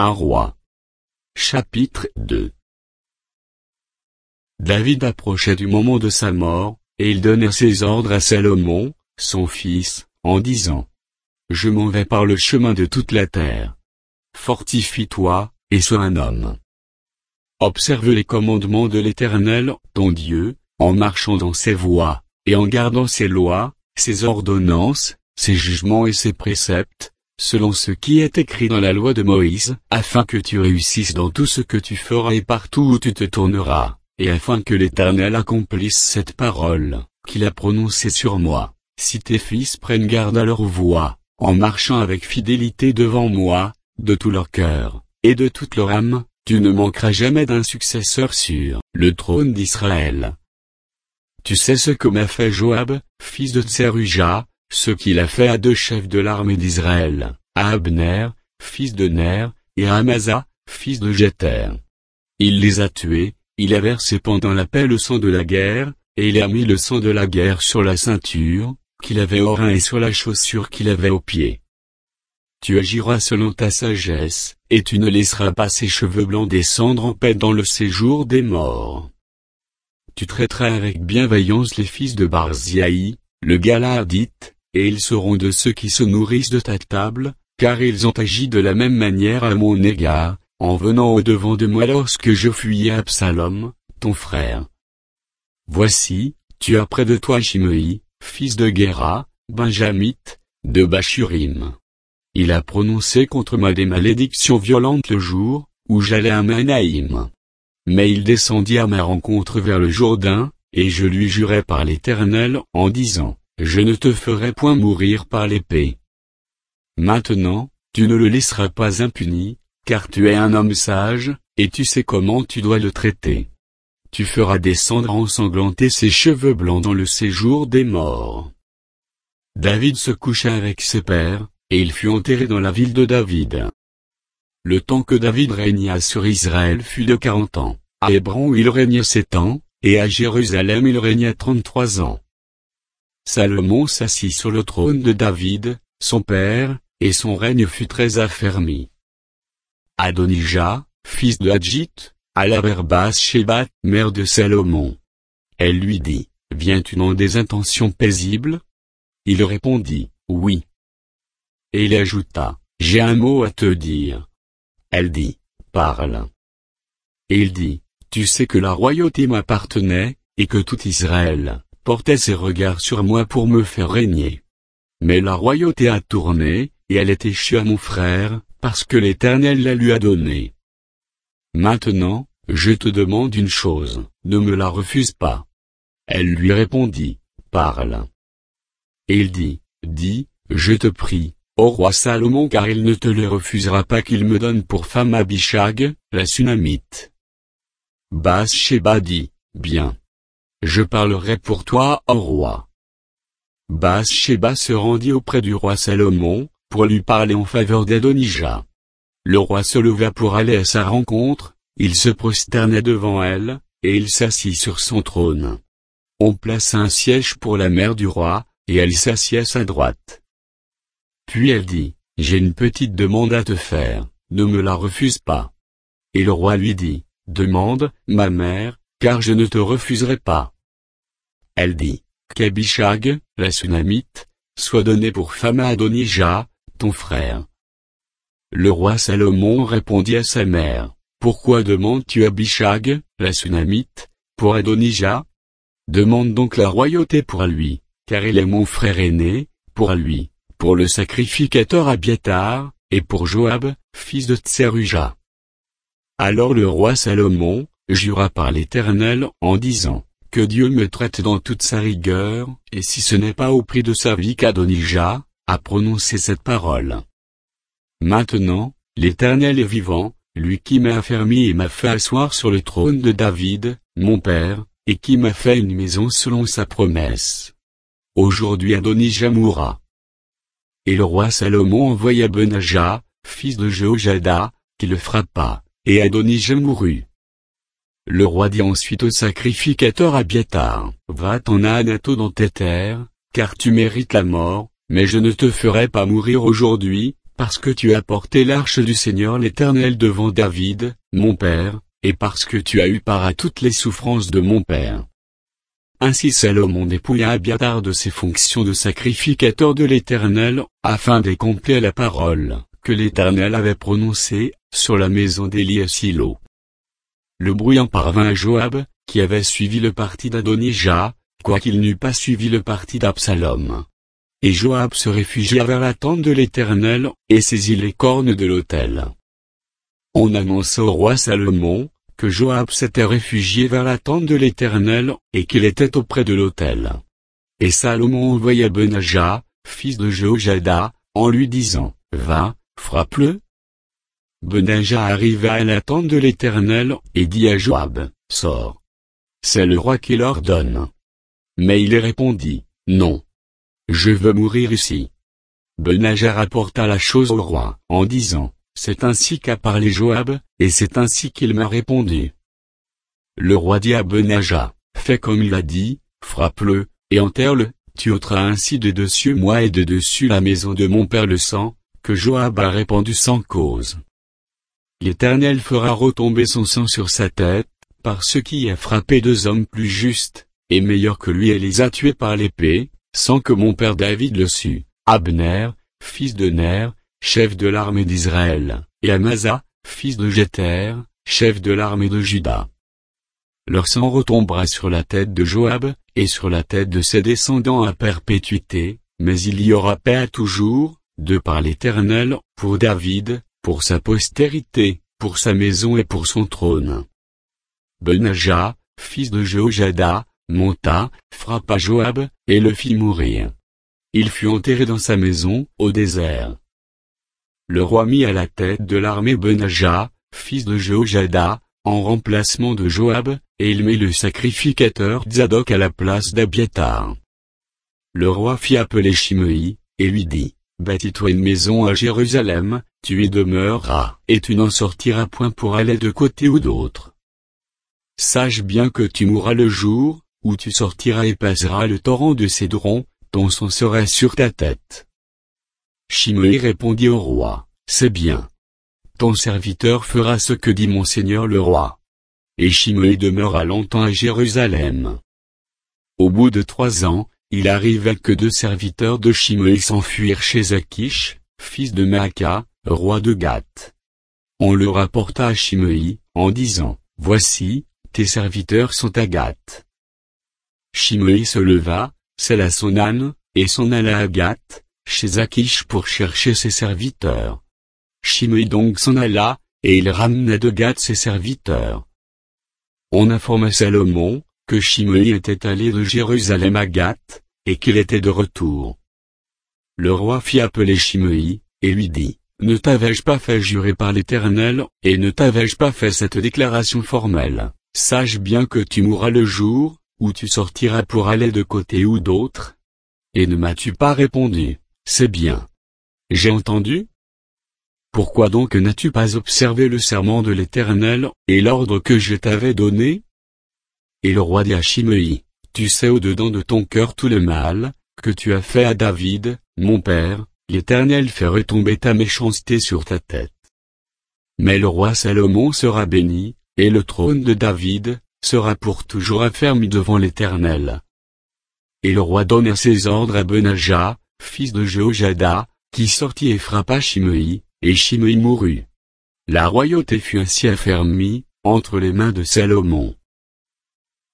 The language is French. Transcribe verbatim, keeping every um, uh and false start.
Un roi. Chapitre deux. David approchait du moment de sa mort, et il donnait ses ordres à Salomon, son fils, en disant: Je m'en vais par le chemin de toute la terre. Fortifie-toi, et sois un homme. Observe les commandements de l'Éternel, ton Dieu, en marchant dans ses voies, et en gardant ses lois, ses ordonnances, ses jugements et ses préceptes, selon ce qui est écrit dans la loi de Moïse, afin que tu réussisses dans tout ce que tu feras et partout où tu te tourneras, et afin que l'Éternel accomplisse cette parole, qu'il a prononcée sur moi, si tes fils prennent garde à leur voie, en marchant avec fidélité devant moi, de tout leur cœur, et de toute leur âme, tu ne manqueras jamais d'un successeur sur le trône d'Israël. Tu sais ce que m'a fait Joab, fils de Tseruja, ce qu'il a fait à deux chefs de l'armée d'Israël, à Abner, fils de Ner, et à Amasa, fils de Jether. Il les a tués, il a versé pendant la paix le sang de la guerre, et il a mis le sang de la guerre sur la ceinture qu'il avait au rein et sur la chaussure qu'il avait au pied. Tu agiras selon ta sagesse, et tu ne laisseras pas ses cheveux blancs descendre en paix dans le séjour des morts. Tu traiteras avec bienveillance les fils de Barzilai, le Galaadite, et ils seront de ceux qui se nourrissent de ta table, car ils ont agi de la même manière à mon égard, en venant au-devant de moi lorsque je fuyais Absalom, ton frère. Voici, tu as près de toi Shimei, fils de Guéra, benjamite, de Bachurim. Il a prononcé contre moi des malédictions violentes le jour où j'allais à Manaïm. Mais il descendit à ma rencontre vers le Jourdain, et je lui jurai par l'Éternel en disant: Je ne te ferai point mourir par l'épée. Maintenant, tu ne le laisseras pas impuni, car tu es un homme sage, et tu sais comment tu dois le traiter. Tu feras descendre ensanglanter ses cheveux blancs dans le séjour des morts. David se coucha avec ses pères, et il fut enterré dans la ville de David. Le temps que David régna sur Israël fut de quarante ans. À Hébron il régna sept ans, et à Jérusalem il régna trente-trois ans. Salomon s'assit sur le trône de David, son père, et son règne fut très affermi. Adonijah, fils de Hadjit, alla vers Bath-sheba, mère de Salomon. Elle lui dit: Viens-tu dans des intentions paisibles? Il répondit: Oui. Et il ajouta: J'ai un mot à te dire. Elle dit: Parle. Et il dit: Tu sais que la royauté m'appartenait, et que tout Israël portait ses regards sur moi pour me faire régner. Mais la royauté a tourné, et elle est échue à mon frère, parce que l'Éternel la lui a donnée. Maintenant, je te demande une chose, ne me la refuse pas. Elle lui répondit: Parle. Et il dit: Dis, je te prie, ô roi Salomon, car il ne te le refusera pas qu'il me donne pour femme Abishag, la Sunamite. Bath-sheba dit: Bien. Je parlerai pour toi, ô roi. Bath-sheba se rendit auprès du roi Salomon, pour lui parler en faveur d'Adonijah. Le roi se leva pour aller à sa rencontre, il se prosterna devant elle, et il s'assit sur son trône. On plaça un siège pour la mère du roi, et elle s'assit à sa droite. Puis elle dit: J'ai une petite demande à te faire, ne me la refuse pas. Et le roi lui dit: Demande, ma mère, car je ne te refuserai pas. Elle dit: Qu'Abishag, la Sunamite, soit donnée pour femme à Adonijah, ton frère. Le roi Salomon répondit à sa mère: Pourquoi demandes-tu Abishag, la Sunamite, pour Adonijah? Demande donc la royauté pour lui, car il est mon frère aîné, pour lui, pour le sacrificateur Abiatar, et pour Joab, fils de Tseruja. Alors le roi Salomon jura par l'Éternel en disant: Que Dieu me traite dans toute sa rigueur, et si ce n'est pas au prix de sa vie qu'Adonijah a prononcé cette parole. Maintenant, l'Éternel est vivant, lui qui m'a affermi et m'a fait asseoir sur le trône de David, mon père, et qui m'a fait une maison selon sa promesse. Aujourd'hui Adonijah mourra. Et le roi Salomon envoya Benajah, fils de Jéhojada, qui le frappa, et Adonijah mourut. Le roi dit ensuite au sacrificateur Abiatar: Va-t'en à Anathoth dans tes terres, car tu mérites la mort, mais je ne te ferai pas mourir aujourd'hui, parce que tu as porté l'arche du Seigneur l'Éternel devant David, mon père, et parce que tu as eu part à toutes les souffrances de mon père. » Ainsi Salomon dépouilla Abiathar de ses fonctions de sacrificateur de l'Éternel, afin d'accomplir la parole que l'Éternel avait prononcée sur la maison d'Élie à Silo. Le bruit en parvint à Joab, qui avait suivi le parti d'Adonijah, quoiqu'il n'eût pas suivi le parti d'Absalom. Et Joab se réfugia vers la tente de l'Éternel, et saisit les cornes de l'autel. On annonça au roi Salomon, que Joab s'était réfugié vers la tente de l'Éternel, et qu'il était auprès de l'autel. Et Salomon envoya Benajah, fils de Jéhoiada, en lui disant, « Va, frappe-le. » Benajah arriva à la tente de l'Éternel, et dit à Joab, « Sors. » C'est le roi qui l'ordonne. Mais il répondit, « Non. Je veux mourir ici. » Benajah rapporta la chose au roi, en disant, « C'est ainsi qu'a parlé Joab, et c'est ainsi qu'il m'a répondu. » Le roi dit à Benajah, « Fais comme il a dit, frappe-le, et enterre-le, tu ôteras ainsi de dessus moi et de dessus la maison de mon père le sang, que Joab a répandu sans cause. L'Éternel fera retomber son sang sur sa tête, par ce qui a frappé deux hommes plus justes, et meilleurs que lui et les a tués par l'épée, sans que mon père David le sût, Abner, fils de Ner, chef de l'armée d'Israël, et Amasa, fils de Jéter, chef de l'armée de Juda. Leur sang retombera sur la tête de Joab, et sur la tête de ses descendants à perpétuité, mais il y aura paix à toujours, de par l'Éternel, pour David, pour sa postérité, pour sa maison et pour son trône. » Benajah, fils de Jéhoiada, monta, frappa Joab, et le fit mourir. Il fut enterré dans sa maison, au désert. Le roi mit à la tête de l'armée Benajah, fils de Jéhoiada, en remplacement de Joab, et il mit le sacrificateur Zadok à la place d'Abiathar. Le roi fit appeler Shimei, et lui dit, « Bâtis-toi une maison à Jérusalem, tu y demeureras, et tu n'en sortiras point pour aller de côté ou d'autre. Sache bien que tu mourras le jour, où tu sortiras et passeras le torrent de Cédron, ton sang sera sur ta tête. » Shimei répondit au roi, « C'est bien. Ton serviteur fera ce que dit mon seigneur le roi. » Et Shimei demeura longtemps à Jérusalem. Au bout de trois ans, il arriva que deux serviteurs de Shimei s'enfuirent chez Akish, fils de Maaka, roi de Gath. On le rapporta à Shimei, en disant, « Voici, tes serviteurs sont à Gath. » Shimei se leva, sella son âne, et s'en alla à Gath, chez Akish pour chercher ses serviteurs. Shimei donc s'en alla, et il ramena de Gath ses serviteurs. On informa Salomon, que Shimei était allé de Jérusalem à Gath, et qu'il était de retour. Le roi fit appeler Shimei, et lui dit, « Ne t'avais-je pas fait jurer par l'Éternel, et ne t'avais-je pas fait cette déclaration formelle, sache bien que tu mourras le jour, où tu sortiras pour aller de côté ou d'autre? Et ne m'as-tu pas répondu, c'est bien. J'ai entendu? Pourquoi donc n'as-tu pas observé le serment de l'Éternel, et l'ordre que je t'avais donné? » Et le roi dit à Shimei, « Tu sais au-dedans de ton cœur tout le mal, que tu as fait à David, mon père, l'Éternel fait retomber ta méchanceté sur ta tête. Mais le roi Salomon sera béni, et le trône de David, sera pour toujours affermi devant l'Éternel. » Et le roi donna ses ordres à Benajah, fils de Jéhoiada, qui sortit et frappa Shimei, et Shimei mourut. La royauté fut ainsi affermie, entre les mains de Salomon.